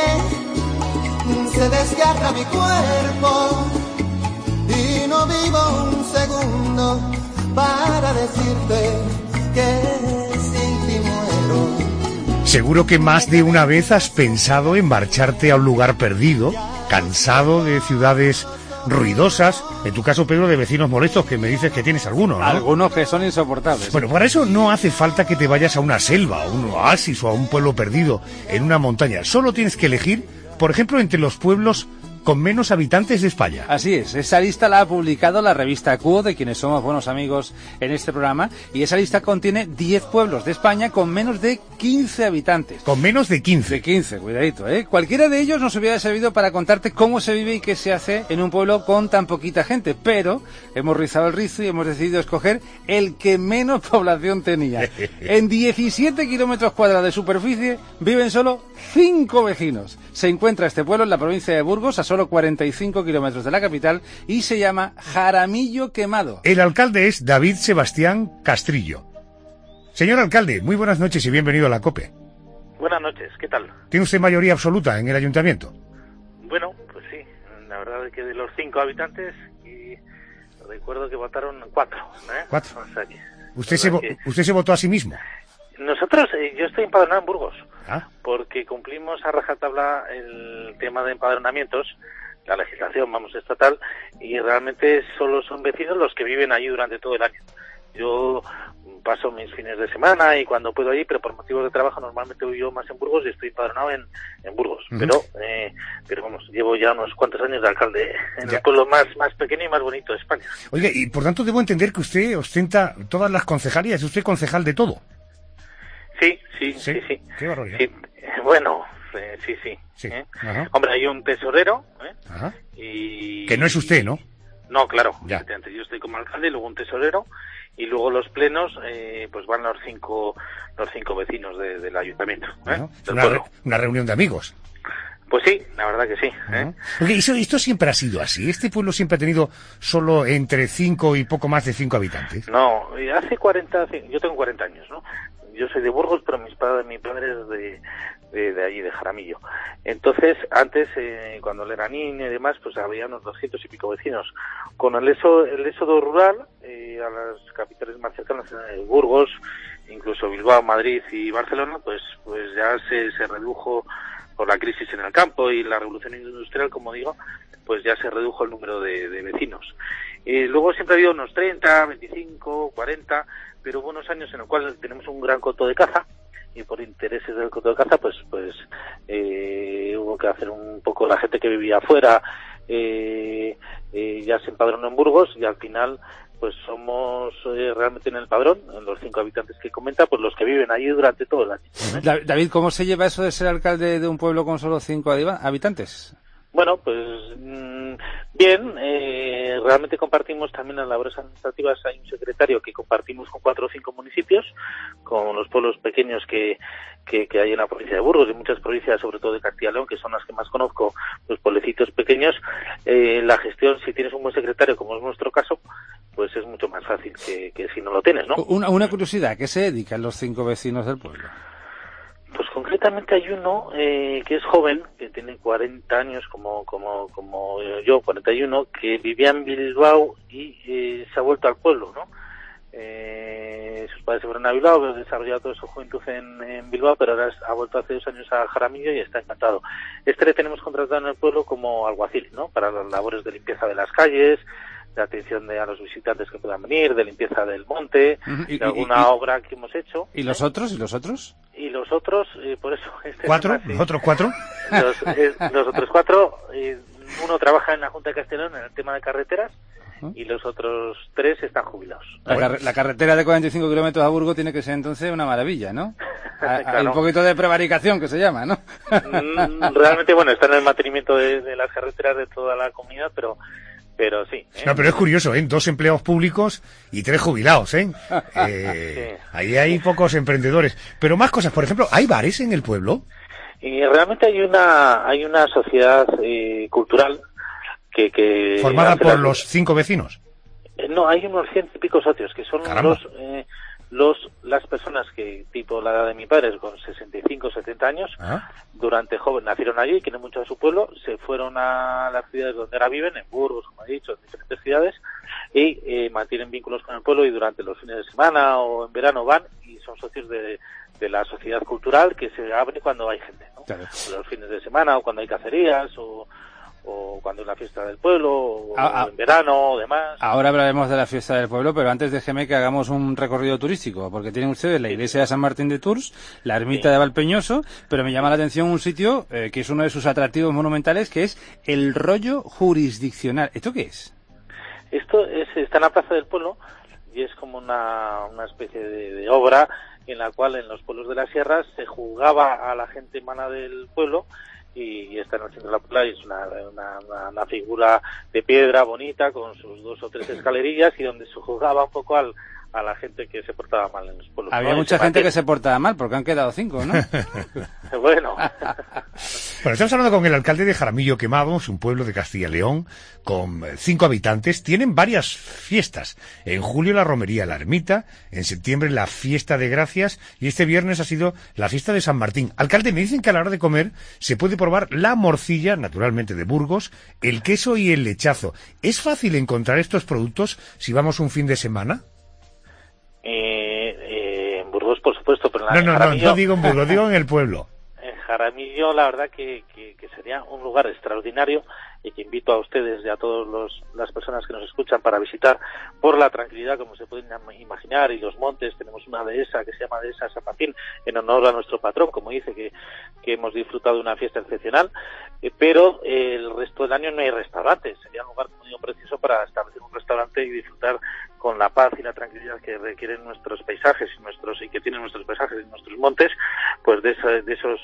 Se desgarra mi cuerpo y no vivo un segundo para decirte que sin ti muero. Seguro que más de una vez has pensado en marcharte a un lugar perdido, cansado de ciudades ruidosas, en tu caso, Pedro, de vecinos molestos, que me dices que tienes algunos, ¿no? Algunos que son insoportables. Bueno, para eso no hace falta que te vayas a una selva, a un oasis o a un pueblo perdido en una montaña. Solo tienes que elegir, por ejemplo, entre los pueblos con menos habitantes de España. Así es, esa lista la ha publicado la revista Cuo, de quienes somos buenos amigos en este programa, y esa lista contiene 10 pueblos de España con menos de 15 habitantes. Con menos de 15. De 15, cuidadito, ¿eh? Cualquiera de ellos nos hubiera servido para contarte cómo se vive y qué se hace en un pueblo con tan poquita gente, pero hemos rizado el rizo y hemos decidido escoger el que menos población tenía. En 17 kilómetros cuadrados de superficie viven solo 5 vecinos. Se encuentra este pueblo en la provincia de Burgos, a solo 45 kilómetros de la capital, y se llama Jaramillo Quemado. El alcalde es David Sebastián Castrillo. Señor alcalde, muy buenas noches y bienvenido a la COPE. Buenas noches, ¿qué tal? ¿Tiene usted mayoría absoluta en el ayuntamiento? Bueno, pues sí, la verdad es que de los 5 habitantes, y recuerdo que votaron 4. 4. O sea que, ¿Usted se votó a sí mismo? Nosotros, yo estoy empadronado en Burgos, Ah. porque cumplimos a rajatabla el tema de empadronamientos, la legislación, estatal, y realmente solo son vecinos los que viven allí durante todo el año. Yo paso mis fines de semana y cuando puedo allí, pero por motivos de trabajo normalmente voy yo más en Burgos y estoy empadronado en Burgos. Ujú. Pero vamos, llevo ya unos cuantos años de alcalde en el pueblo más pequeño y más bonito de España. Oiga, y por tanto debo entender que usted ostenta todas las concejalías, es usted concejal de todo. Sí. Qué barbaridad. Sí, bueno, sí. ¿eh? Ajá. Hombre, hay un tesorero, Ajá. y... Que no es usted, ¿no? No, claro. Ya. Efectivamente, yo estoy como alcalde, y luego un tesorero, y luego los plenos, pues van los cinco vecinos del ayuntamiento, Ajá. del pueblo. Una reunión de amigos. Pues sí, la verdad que sí. Oye, esto siempre ha sido así. Este pueblo siempre ha tenido solo entre 5 y poco más de 5 habitantes. No, hace 40, yo tengo 40 años, ¿no? Yo soy de Burgos, pero mi padre es de allí, de Jaramillo. Entonces, antes, cuando él era niño y demás, pues había unos 200 y pico vecinos. Con el éxodo rural, a las capitales más cercanas, Burgos, incluso Bilbao, Madrid y Barcelona, pues ya se redujo por la crisis en el campo y la revolución industrial, como digo, pues ya se redujo el número de vecinos. Luego siempre ha habido unos 30, 25, 40, pero hubo unos años en los cuales tenemos un gran coto de caza, y por intereses del coto de caza, pues hubo que hacer un poco, la gente que vivía afuera ya se empadronó en Burgos, y al final pues somos realmente en el padrón, en los 5 habitantes que comenta, pues los que viven allí durante todo el año. David, ¿cómo se lleva eso de ser alcalde de un pueblo con solo 5 habitantes? Bueno, pues bien, realmente compartimos también las labores administrativas. Hay un secretario que compartimos con 4 o 5 municipios, con los pueblos pequeños que hay en la provincia de Burgos y muchas provincias, sobre todo de Castilla y León, que son las que más conozco, los pueblecitos pequeños. La gestión, si tienes un buen secretario, como es nuestro caso, pues es mucho más fácil que si no lo tienes, ¿no? Una curiosidad, ¿qué se dedican los 5 vecinos del pueblo? Pues concretamente hay uno que es joven, que tiene 40 años como yo, 41, que vivía en Bilbao y se ha vuelto al pueblo, ¿no? Sus padres se fueron a Bilbao, ha desarrollado toda su juventud en Bilbao, pero ahora ha vuelto hace 2 años a Jaramillo y está encantado. Le tenemos contratado en el pueblo como alguacil, ¿no? Para las labores de limpieza de las calles, de atención a los visitantes que puedan venir, de limpieza del monte, de alguna obra que hemos hecho. ¿Y los otros? Y los otros, por eso... ¿4? ¿Los otros 4? Los otros 4, uno trabaja en la Junta de Castellón en el tema de carreteras, y los otros 3 están jubilados. La carretera de 45 kilómetros a Burgos tiene que ser entonces una maravilla, ¿no? Hay Claro. un poquito de prevaricación, que se llama, ¿no? Realmente, bueno, está en el mantenimiento de las carreteras de toda la comunidad, pero sí. No, pero es curioso, ¿eh? 2 empleados públicos y 3 jubilados, ¿eh? Sí. Ahí hay pocos emprendedores. Pero más cosas, por ejemplo, ¿hay bares en el pueblo? Y realmente hay una sociedad cultural que ¿Formada hace por los 5 vecinos? No, hay unos 100 y pico socios, que son Caramba. las personas que, tipo la edad de mi padre, con 65, 70 años, durante joven nacieron allí, quieren mucho a su pueblo, se fueron a las ciudades donde ahora viven, en Burgos, como he dicho, en diferentes ciudades, y mantienen vínculos con el pueblo, y durante los fines de semana o en verano van y son socios de la sociedad cultural, que se abre cuando hay gente, ¿no? Claro. Los fines de semana, o cuando hay cacerías, o cuando es la fiesta del pueblo, o en verano, o demás. Ahora hablaremos de la fiesta del pueblo, pero antes déjeme que hagamos un recorrido turístico, porque tienen ustedes la iglesia de San Martín de Tours, la ermita de Valpeñoso, pero me llama la atención un sitio que es uno de sus atractivos monumentales, que es el rollo jurisdiccional. ¿Esto qué es? Esto está en la plaza del pueblo, y es como una especie de obra en la cual en los pueblos de las sierras se juzgaba a la gente mala del pueblo, y está en el centro de la plaza, y es una figura de piedra bonita con sus 2 o 3 escalerillas, y donde se juzgaba un poco a la gente que se portaba mal en los pueblos. Había mucha gente que se portaba mal, porque han quedado 5, ¿no? Bueno. Bueno, estamos hablando con el alcalde de Jaramillo Quemados, un pueblo de Castilla y León, con 5 habitantes. Tienen varias fiestas. En julio la romería La Ermita, en septiembre la fiesta de Gracias, y este viernes ha sido la fiesta de San Martín. Alcalde, me dicen que a la hora de comer se puede probar la morcilla, naturalmente de Burgos, el queso y el lechazo. ¿Es fácil encontrar estos productos si vamos un fin de semana? En Burgos Burgos, por supuesto, pero no digo en Burgos, digo en el pueblo. En Jaramillo, la verdad que sería un lugar extraordinario y que invito a ustedes y a todas las personas que nos escuchan para visitar por la tranquilidad, como se pueden imaginar, y los montes. Tenemos una dehesa que se llama Dehesa Zapacín, en honor a nuestro patrón, como dice, que hemos disfrutado de una fiesta excepcional, pero el resto del año no hay restaurantes. Sería un lugar, como digo, precioso para establecer un restaurante y disfrutar con la paz y la tranquilidad que requieren nuestros paisajes y que tienen nuestros paisajes y nuestros montes, pues de esos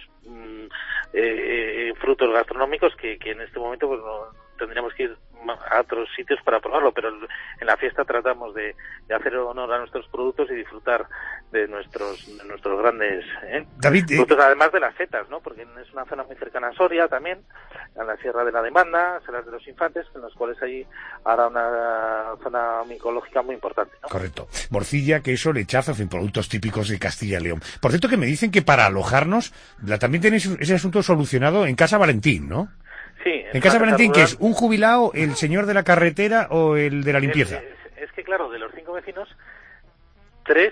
frutos gastronómicos que en este momento pues no tendríamos que ir a otros sitios para probarlo, pero en la fiesta tratamos de hacer honor a nuestros productos y disfrutar de nuestros grandes productos, además de las setas, ¿no? Porque es una zona muy cercana a Soria también, a la Sierra de la Demanda, Salas de los Infantes, en los cuales hay ahora una zona micológica muy importante, ¿no? Correcto. Morcilla, queso, lechazo, en fin, productos típicos de Castilla y León. Por cierto, que me dicen que para alojarnos, también tenéis ese asunto solucionado en Casa Valentín, ¿no? Sí. En Casa Valentín, ¿qué es? ¿Un jubilado, el señor de la carretera o el de la limpieza? Es que, claro, de los 5 vecinos, 3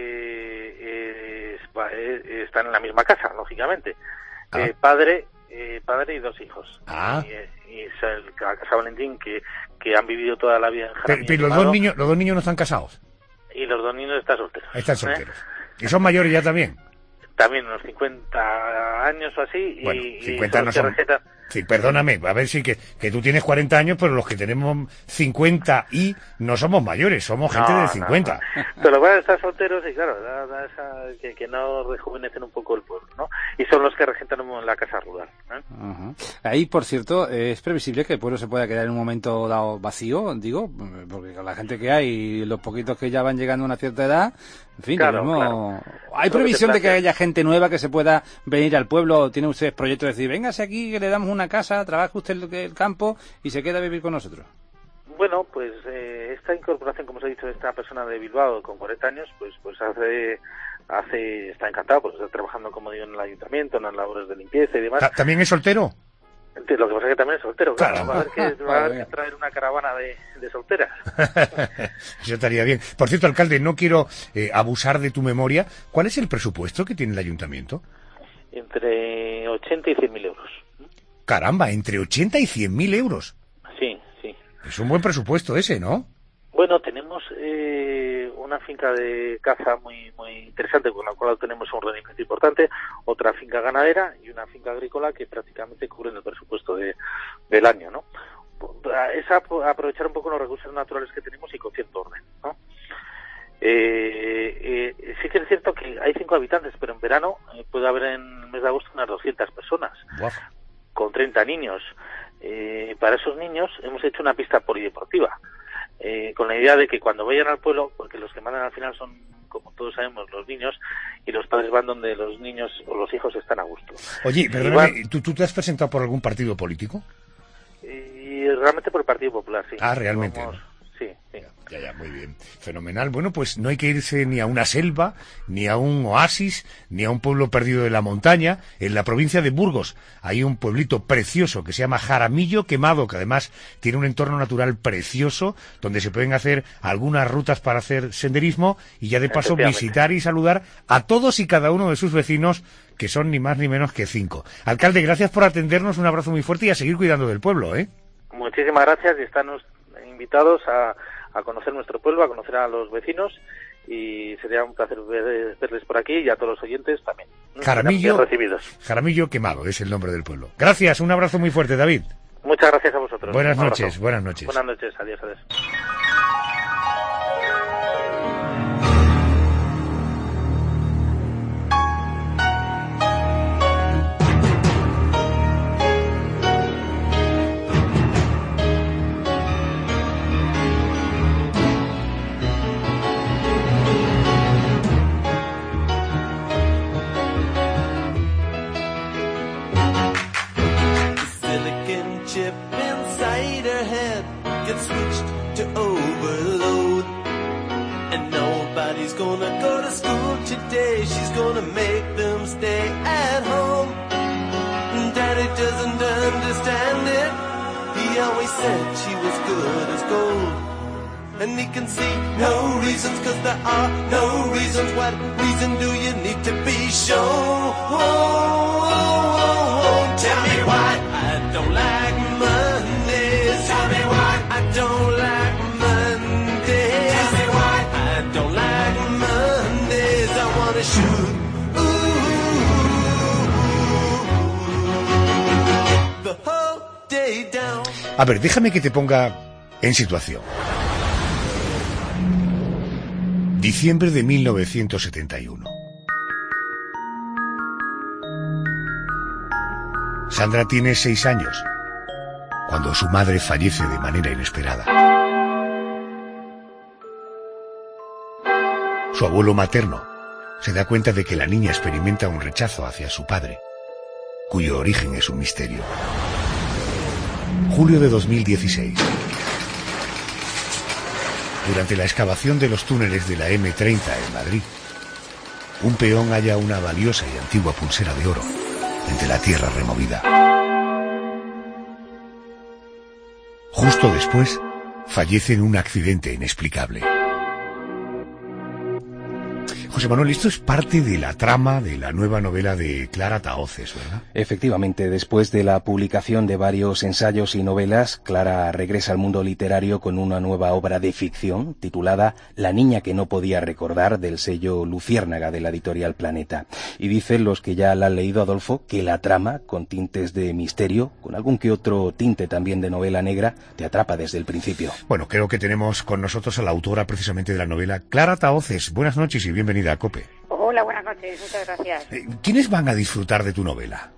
están en la misma casa, lógicamente. Padre y 2 hijos. Y es la Casa Valentín que han vivido toda la vida en Jaramillo. Pero los dos niños no están casados. Y los 2 niños están solteros. Están solteros. ¿Y son mayores ya también? También unos 50 años o así. Bueno, y 50 no son... Sí, perdóname, a ver si que tú tienes 40 años, pero los que tenemos 50 y no somos mayores, somos gente de 50. No. Pero van a estar solteros y claro, que no rejuvenecen un poco el pueblo, ¿no? Y son los que regentan la casa rural, ¿eh? Uh-huh. Ahí, por cierto, es previsible que el pueblo se pueda quedar en un momento dado vacío, digo, porque con la gente que hay y los poquitos que ya van llegando a una cierta edad, en fin, claro. ¿Hay previsión de que haya gente nueva que se pueda venir al pueblo? ¿Tienen ustedes proyectos de decir, véngase aquí que le damos una casa, trabaje usted el campo y se queda a vivir con nosotros? Bueno, pues esta incorporación, como os he dicho, de esta persona de Bilbao con 40 años, pues está encantado, pues está trabajando, como digo, en el ayuntamiento, en las labores de limpieza y demás. ¿También es soltero? Lo que pasa es que también es soltero, claro. Va a haber que traer una caravana de solteras. Eso estaría bien. Por cierto, alcalde, no quiero abusar de tu memoria. ¿Cuál es el presupuesto que tiene el ayuntamiento? Entre 80 y 100.000 euros. Caramba, entre 80 y 100.000 euros. Sí. Es un buen presupuesto ese, ¿no? Bueno, tenemos una finca de caza muy interesante, con la cual tenemos un rendimiento importante, otra finca ganadera y una finca agrícola que prácticamente cubren el presupuesto del año, ¿no? Es aprovechar un poco los recursos naturales que tenemos y con cierto orden, ¿no? Sí que es cierto que hay 5 habitantes, pero en verano puede haber en el mes de agosto unas 200 personas, con 30 niños. Para esos niños hemos hecho una pista polideportiva, con la idea de que cuando vayan al pueblo, porque los que mandan al final son, como todos sabemos, los niños, y los padres van donde los niños o los hijos están a gusto. Oye, perdóname, ¿tú te has presentado por algún partido político? Realmente por el Partido Popular, sí. Realmente. Sí. Ya, muy bien. Fenomenal. Bueno, pues no hay que irse ni a una selva, ni a un oasis, ni a un pueblo perdido de la montaña. En la provincia de Burgos hay un pueblito precioso que se llama Jaramillo Quemado, que además tiene un entorno natural precioso, donde se pueden hacer algunas rutas para hacer senderismo y ya de paso visitar y saludar a todos y cada uno de sus vecinos, que son ni más ni menos que 5. Alcalde, gracias por atendernos, un abrazo muy fuerte y a seguir cuidando del pueblo, ¿eh? Muchísimas gracias y están invitados a conocer nuestro pueblo, a conocer a los vecinos, y sería un placer verles por aquí y a todos los oyentes también. Jaramillo Quemado es el nombre del pueblo. Gracias, un abrazo muy fuerte, David. Muchas gracias a vosotros. Buenas noches. Buenas noches, adiós. Gonna go to school today, she's gonna make them stay at home. Daddy doesn't understand it, he always said she was good as gold. and he can see no reasons, 'cause there are no reasons. What reason do you need to be shown? Tell me why I don't like Mondays. Tell me why I don't like Mondays. Tell me why I don't like Mondays. I wanna shoot. The whole day down. A ver, déjame que te ponga en situación. Diciembre de 1971. Sandra tiene 6 años, cuando su madre fallece de manera inesperada. Su abuelo materno se da cuenta de que la niña experimenta un rechazo hacia su padre, cuyo origen es un misterio. Julio de 2016. Durante la excavación de los túneles de la M30 en Madrid, un peón halla una valiosa y antigua pulsera de oro entre la tierra removida. Justo después, fallece en un accidente inexplicable. José Manuel, esto es parte de la trama de la nueva novela de Clara Tahoces, ¿verdad? Efectivamente, después de la publicación de varios ensayos y novelas, Clara regresa al mundo literario con una nueva obra de ficción titulada La niña que no podía recordar, del sello Luciérnaga de la editorial Planeta. Y dicen los que ya la han leído, Adolfo, que la trama, con tintes de misterio, con algún que otro tinte también de novela negra, te atrapa desde el principio. Bueno, creo que tenemos con nosotros a la autora precisamente de la novela, Clara Tahoces. Buenas noches y bienvenida a COPE. Hola, buenas noches, muchas gracias. ¿Quiénes van a disfrutar de tu novela?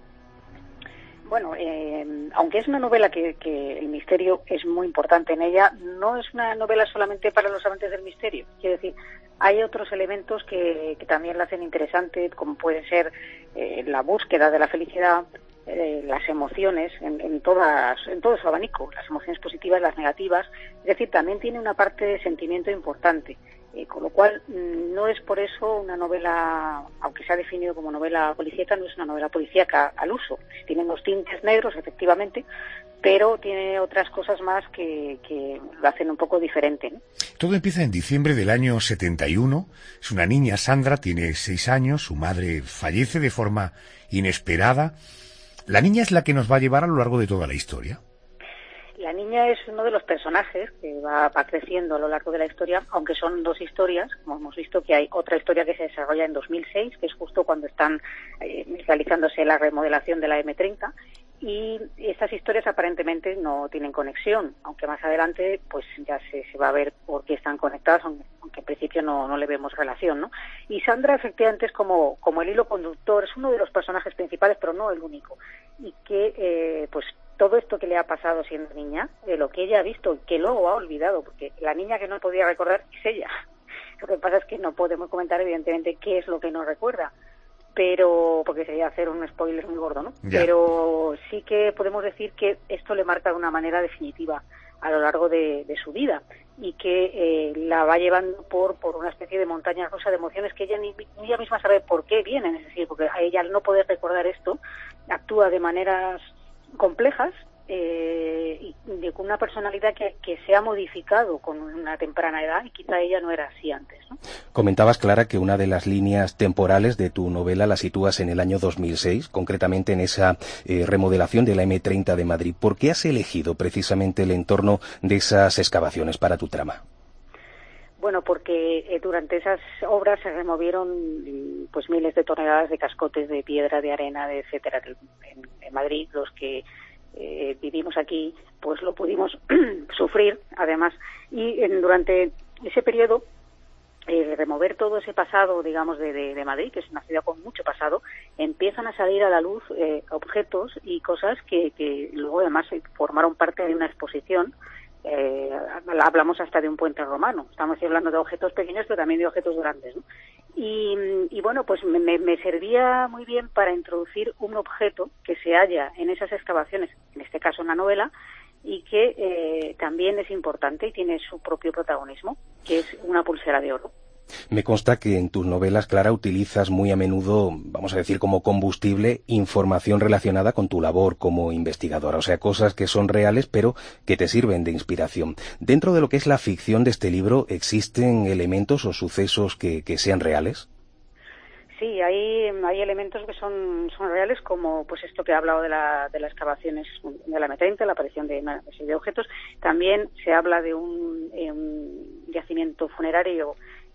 Bueno, aunque es una novela que el misterio es muy importante en ella, no es una novela solamente para los amantes del misterio. Quiero decir, hay otros elementos que también la hacen interesante, como puede ser la búsqueda de la felicidad, las emociones en todo su abanico, las emociones positivas, las negativas. Es decir, también tiene una parte de sentimiento importante. Con lo cual, no es por eso una novela, aunque se ha definido como novela policíaca, no es una novela policíaca al uso. Tiene unos tintes negros, efectivamente, pero tiene otras cosas más que lo hacen un poco diferente, ¿no? Todo empieza en diciembre del año 71. Es una niña, Sandra, tiene 6 años, su madre fallece de forma inesperada. La niña es la que nos va a llevar a lo largo de toda la historia. La niña es uno de los personajes que va creciendo a lo largo de la historia, aunque son 2 historias, como hemos visto que hay otra historia que se desarrolla en 2006, que es justo cuando están realizándose la remodelación de la M30, y estas historias aparentemente no tienen conexión, aunque más adelante pues ya se va a ver por qué están conectadas, aunque en principio no le vemos relación, ¿no? Y Sandra efectivamente es como el hilo conductor, es uno de los personajes principales, pero no el único, y que pues todo esto que le ha pasado siendo niña, lo que ella ha visto, que luego ha olvidado, porque la niña que no podía recordar es ella. Lo que pasa es que no podemos comentar evidentemente qué es lo que no recuerda, pero porque sería hacer un spoiler muy gordo, ¿no? Ya. Pero sí que podemos decir que esto le marca de una manera definitiva a lo largo de su vida, y que la va llevando por una especie de montaña rusa de emociones que ni ella misma sabe por qué vienen. Es decir, porque a ella, al no poder recordar esto, actúa de maneras complejas y con una personalidad que se ha modificado con una temprana edad, y quizá ella no era así antes, ¿no? Comentabas, Clara, que una de las líneas temporales de tu novela la sitúas en el año 2006, concretamente en esa remodelación de la M30 de Madrid. ¿Por qué has elegido precisamente el entorno de esas excavaciones para tu trama? Bueno, porque durante esas obras se removieron pues miles de toneladas de cascotes de piedra, de arena, etcétera. En Madrid, los que vivimos aquí, pues lo pudimos sufrir, además. Y durante ese periodo, remover todo ese pasado, digamos, de Madrid, que es una ciudad con mucho pasado, empiezan a salir a la luz objetos y cosas que luego además formaron parte de una exposición. Hablamos hasta de un puente romano. Estamos hablando de objetos pequeños, pero también de objetos grandes, ¿no? Y bueno, pues me servía muy bien para introducir un objeto que se halla en esas excavaciones, en este caso en la novela, y que también es importante y tiene su propio protagonismo, que es una pulsera de oro. Me consta que en tus novelas, Clara, utilizas muy a menudo, vamos a decir, como combustible, información relacionada con tu labor como investigadora, o sea, cosas que son reales pero que te sirven de inspiración. Dentro de lo que es la ficción de este libro, ¿existen elementos o sucesos que sean reales? Sí, hay elementos que son reales, como pues esto que he hablado de las excavaciones de la M30, la aparición de una serie de objetos. También se habla de un yacimiento funerario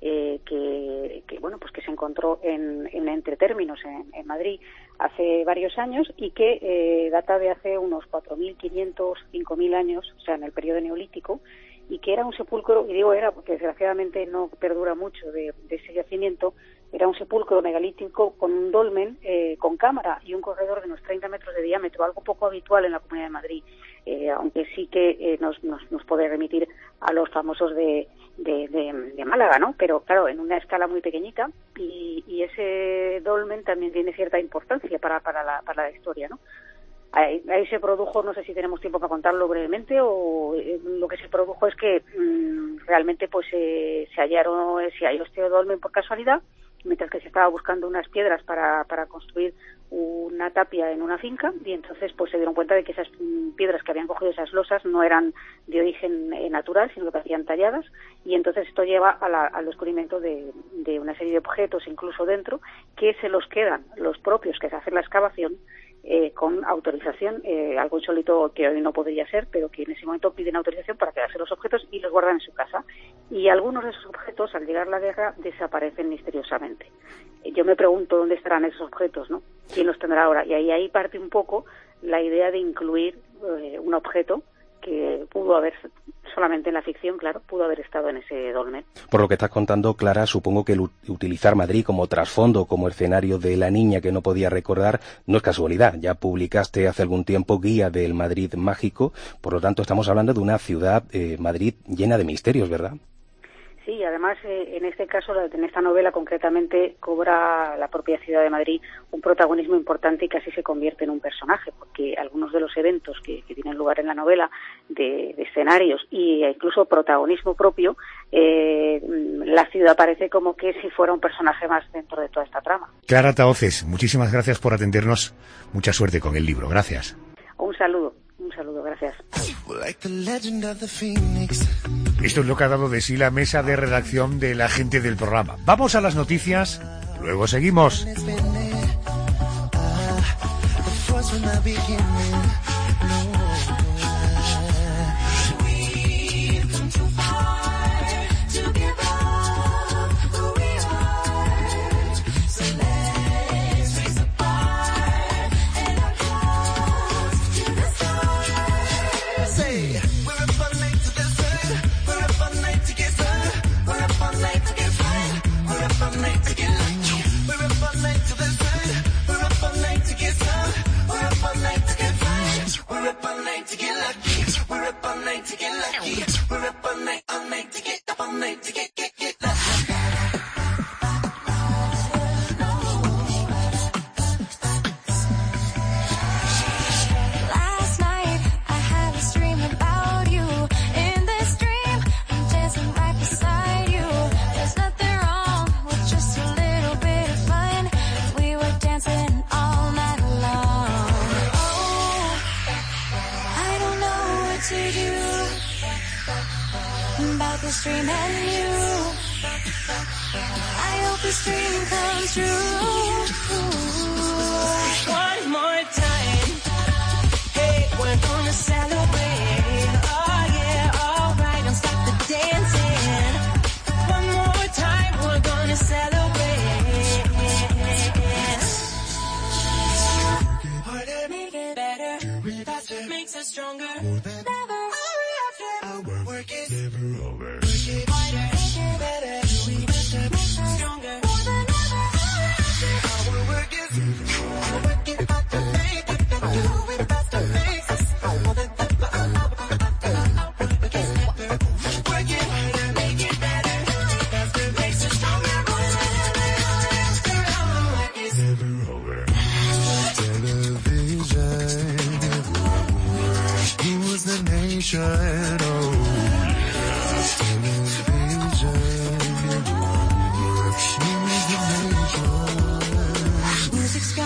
que bueno, pues que se encontró en Entre Términos en Madrid hace varios años y que data de hace unos 4.500, 5.000 años, o sea, en el periodo neolítico, y que era un sepulcro, y digo era porque desgraciadamente no perdura mucho de ese yacimiento. Era un sepulcro megalítico con un dolmen, con cámara y un corredor de unos 30 metros de diámetro, algo poco habitual en la Comunidad de Madrid, aunque sí que nos puede remitir a los famosos de Málaga, ¿no? Pero claro, en una escala muy pequeñita, y ese dolmen también tiene cierta importancia para la historia, ¿no? Ahí se produjo, no sé si tenemos tiempo para contarlo brevemente, o lo que se produjo es que realmente pues se halló este dolmen por casualidad, mientras que se estaba buscando unas piedras para construir una tapia en una finca, y entonces pues se dieron cuenta de que esas piedras que habían cogido, esas losas, no eran de origen natural, sino que parecían talladas, y entonces esto lleva al descubrimiento de una serie de objetos, incluso dentro, que se los quedan los propios que se hacen la excavación, con autorización, algo insólito que hoy no podría ser, pero que en ese momento piden autorización para quedarse los objetos y los guardan en su casa. Y algunos de esos objetos, al llegar la guerra, desaparecen misteriosamente. Yo me pregunto dónde estarán esos objetos, ¿no? ¿Quién los tendrá ahora? Y ahí parte un poco la idea de incluir un objeto que pudo haber, solamente en la ficción, claro, pudo haber estado en ese dolmen. Por lo que estás contando, Clara, supongo que utilizar Madrid como trasfondo, como escenario de La niña que no podía recordar, no es casualidad. Ya publicaste hace algún tiempo Guía del Madrid mágico, por lo tanto estamos hablando de una ciudad, Madrid, llena de misterios, ¿verdad? Sí, además en este caso, en esta novela concretamente, cobra la propia ciudad de Madrid un protagonismo importante y casi se convierte en un personaje, porque algunos de los eventos que tienen lugar en la novela, de escenarios e incluso protagonismo propio, la ciudad parece como que si fuera un personaje más dentro de toda esta trama. Clara Tahoces, muchísimas gracias por atendernos. Mucha suerte con el libro. Gracias. Un saludo, gracias. Esto es lo que ha dado de sí la mesa de redacción de la gente del programa. Vamos a las noticias, luego seguimos.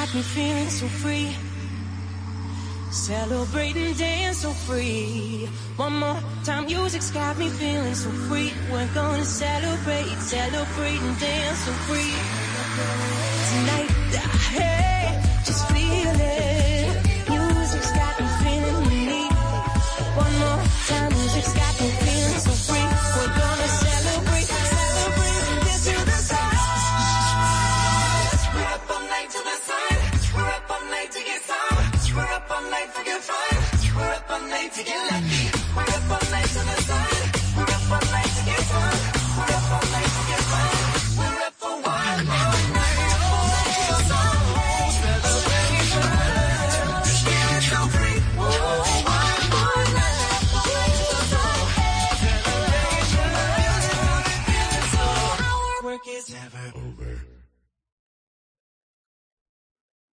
got me feeling so free. Celebrating, dance so free. One more time, music's got me feeling so free. We're gonna celebrate, celebrate and dance so free. Tonight, hey, just feel it. Music's got me feeling unique. One more time, music's got me feeling so free. We're gonna celebrate, celebrate and dance to the sun. We're up all night to the sun. We're up all night to get some. We're up all night to get fun. We're up all night to get lucky. We're up all night to the sun. We're up all night to get fun. We're up all night to get fun. We're up for one more night. Work is never over.